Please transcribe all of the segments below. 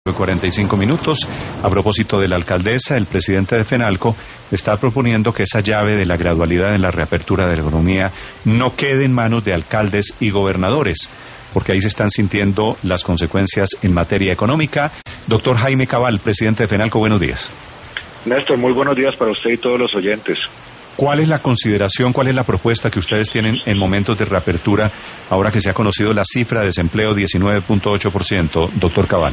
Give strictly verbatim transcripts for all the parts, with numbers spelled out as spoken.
cuarenta y cinco minutos. A propósito de la alcaldesa, el presidente de FENALCO está proponiendo que esa llave de la gradualidad en la reapertura de la economía no quede en manos de alcaldes y gobernadores, porque ahí se están sintiendo las consecuencias en materia económica. Doctor Jaime Cabal, presidente de FENALCO, buenos días. Néstor, muy buenos días para usted y todos los oyentes. ¿Cuál es la consideración, cuál es la propuesta que ustedes tienen en momentos de reapertura, ahora que se ha conocido la cifra de desempleo diecinueve punto ocho por ciento, doctor Cabal?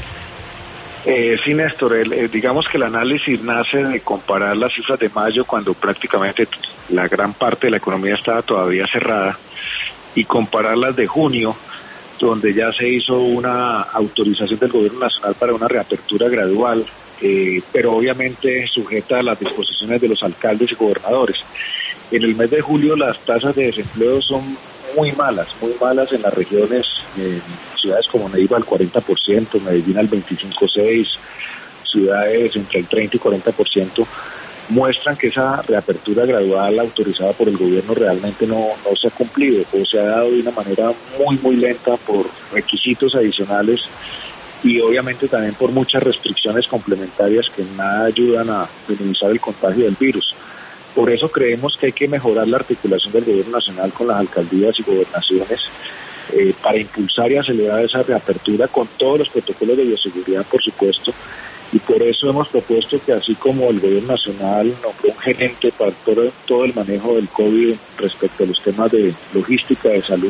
Eh, sí, Néstor, el, eh, digamos que el análisis nace de comparar las cifras de mayo, cuando prácticamente la gran parte de la economía estaba todavía cerrada, y compararlas de junio, donde ya se hizo una autorización del gobierno nacional para una reapertura gradual, eh, pero obviamente sujeta a las disposiciones de los alcaldes y gobernadores. En el mes de julio las tasas de desempleo son muy malas, muy malas en las regiones, en ciudades como Neiva al cuarenta por ciento, Medellín al veinticinco punto seis por ciento, ciudades entre el treinta y cuarenta por ciento, muestran que esa reapertura gradual autorizada por el gobierno realmente no, no se ha cumplido, o se ha dado de una manera muy, muy lenta por requisitos adicionales y obviamente también por muchas restricciones complementarias que nada ayudan a minimizar el contagio del virus. Por eso creemos que hay que mejorar la articulación del gobierno nacional con las alcaldías y gobernaciones eh, para impulsar y acelerar esa reapertura con todos los protocolos de bioseguridad, por supuesto, y por eso hemos propuesto que así como el gobierno nacional nombró un gerente para todo, todo el manejo del COVID respecto a los temas de logística de salud,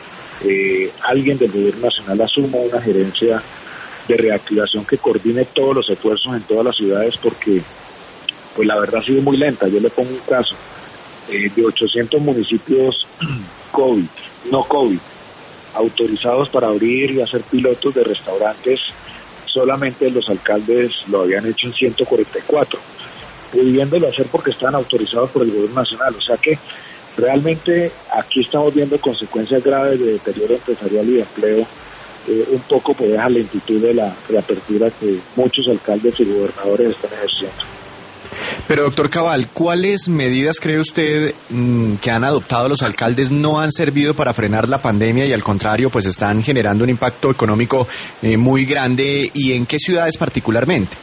eh, alguien del gobierno nacional asuma una gerencia de reactivación que coordine todos los esfuerzos en todas las ciudades, porque pues la verdad ha sido muy lenta. Yo le pongo un caso, eh, de ochocientos municipios COVID, no COVID, autorizados para abrir y hacer pilotos de restaurantes, solamente los alcaldes lo habían hecho en ciento cuarenta y cuatro, pudiéndolo hacer porque estaban autorizados por el gobierno nacional. O sea que realmente aquí estamos viendo consecuencias graves de deterioro empresarial y de empleo, eh, un poco por esa lentitud de la reapertura que muchos alcaldes y gobernadores están ejerciendo. Pero, doctor Cabal, ¿cuáles medidas cree usted mmm, que han adoptado los alcaldes no han servido para frenar la pandemia y al contrario, pues están generando un impacto económico eh, muy grande? ¿Y en qué ciudades particularmente?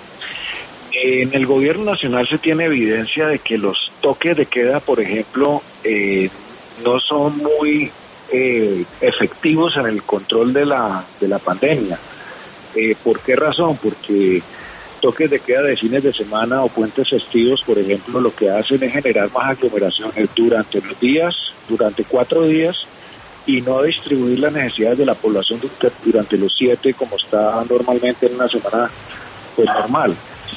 En el gobierno nacional se tiene evidencia de que los toques de queda, por ejemplo, eh, no son muy eh, efectivos en el control de la, de la pandemia. Eh, ¿Por qué razón? Porque toques de queda de fines de semana o puentes festivos, por ejemplo, lo que hacen es generar más aglomeraciones durante los días, durante cuatro días, y no distribuir las necesidades de la población durante los siete, como está normalmente en una semana pues normal.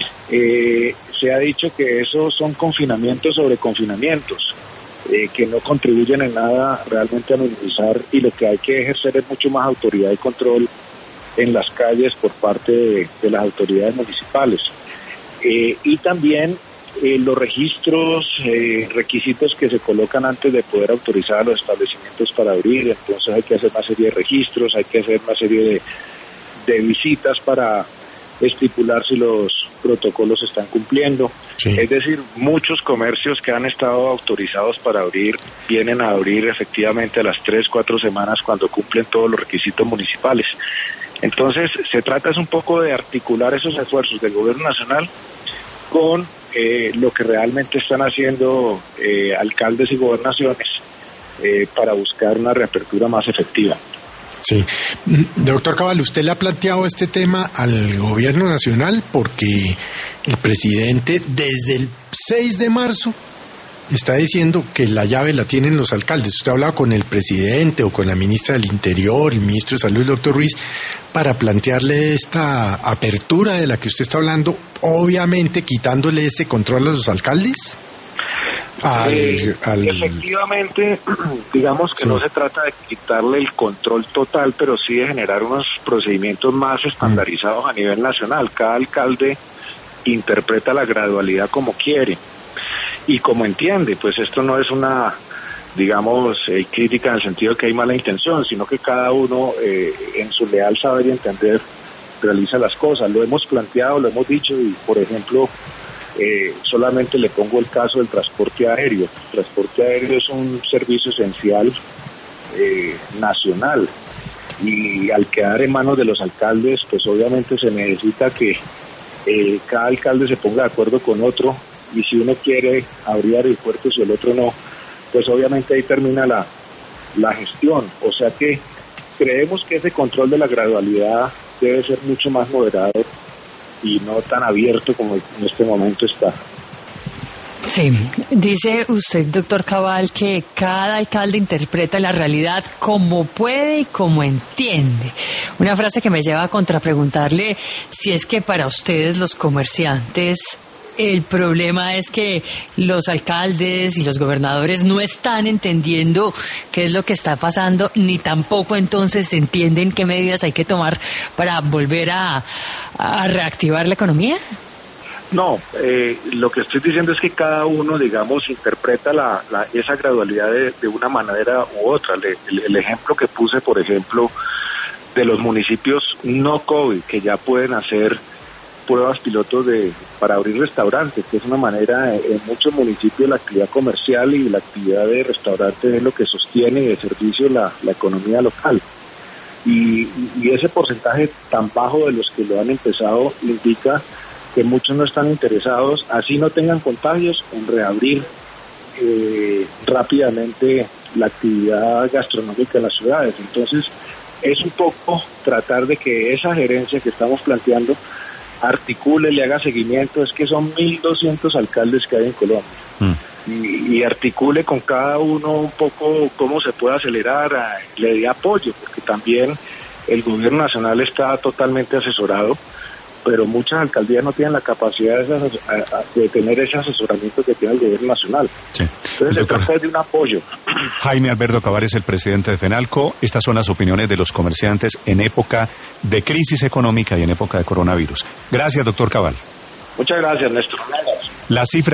Eh, se ha dicho que esos son confinamientos sobre confinamientos, eh, que no contribuyen en nada realmente a minimizar, y lo que hay que ejercer es mucho más autoridad y control en las calles por parte de, de las autoridades municipales. Eh, y también eh, los registros, eh, requisitos que se colocan antes de poder autorizar a los establecimientos para abrir. Entonces hay que hacer una serie de registros, hay que hacer una serie de, de visitas para estipular si los protocolos se están cumpliendo. Sí. Es decir, muchos comercios que han estado autorizados para abrir vienen a abrir efectivamente a las tres, cuatro semanas cuando cumplen todos los requisitos municipales. Entonces, se trata es un poco de articular esos esfuerzos del gobierno nacional con eh, lo que realmente están haciendo eh, alcaldes y gobernaciones eh, para buscar una reapertura más efectiva. Sí. Doctor Cabal, usted le ha planteado este tema al gobierno nacional porque el presidente desde el seis de marzo está diciendo que la llave la tienen los alcaldes. Usted ha hablado con el presidente o con la ministra del Interior, el ministro de Salud, el doctor Ruiz, para plantearle esta apertura de la que usted está hablando, obviamente quitándole ese control a los alcaldes. Al, eh, al... Efectivamente, digamos que sí. No se trata de quitarle el control total, pero sí de generar unos procedimientos más estandarizados mm. a nivel nacional. Cada alcalde interpreta la gradualidad como quiere y como entiende. Pues esto no es una, digamos, eh, crítica en el sentido de que hay mala intención, sino que cada uno eh, en su leal saber y entender realiza las cosas. Lo hemos planteado, lo hemos dicho, y por ejemplo, eh, solamente le pongo el caso del transporte aéreo. El transporte aéreo es un servicio esencial eh, nacional, y al quedar en manos de los alcaldes, pues obviamente se necesita que eh, cada alcalde se ponga de acuerdo con otro, y si uno quiere abrir aeropuertos y el otro no, pues obviamente ahí termina la, la gestión. O sea que creemos que ese control de la gradualidad debe ser mucho más moderado y no tan abierto como en este momento está. Sí, dice usted, doctor Cabal, que cada alcalde interpreta la realidad como puede y como entiende. Una frase que me lleva a contrapreguntarle si es que para ustedes los comerciantes el problema es que los alcaldes y los gobernadores no están entendiendo qué es lo que está pasando, ni tampoco entonces entienden qué medidas hay que tomar para volver a, a reactivar la economía. No, eh, lo que estoy diciendo es que cada uno, digamos, interpreta la, la, esa gradualidad de, de una manera u otra. Le, el, el ejemplo que puse, por ejemplo, de los municipios no COVID, que ya pueden hacer pruebas pilotos de para abrir restaurantes, que es una manera, en muchos municipios la actividad comercial y la actividad de restaurantes es lo que sostiene y de servicio la, la economía local. Y, y ese porcentaje tan bajo de los que lo han empezado indica que muchos no están interesados, así no tengan contagios, en reabrir eh, rápidamente la actividad gastronómica en las ciudades. Entonces, es un poco tratar de que esa gerencia que estamos planteando articule, le haga seguimiento. Es que son mil doscientos alcaldes que hay en Colombia, mm. y, y articule con cada uno un poco cómo se puede acelerar, a, le dé apoyo, porque también el gobierno nacional está totalmente asesorado, pero muchas alcaldías no tienen la capacidad de, de tener ese asesoramiento que tiene el gobierno nacional. Sí. Entonces se trata de un apoyo. Jaime Alberto Cabal es el presidente de FENALCO. Estas son las opiniones de los comerciantes en época de crisis económica y en época de coronavirus. Gracias, doctor Cabal. Muchas gracias, Néstor. La cifra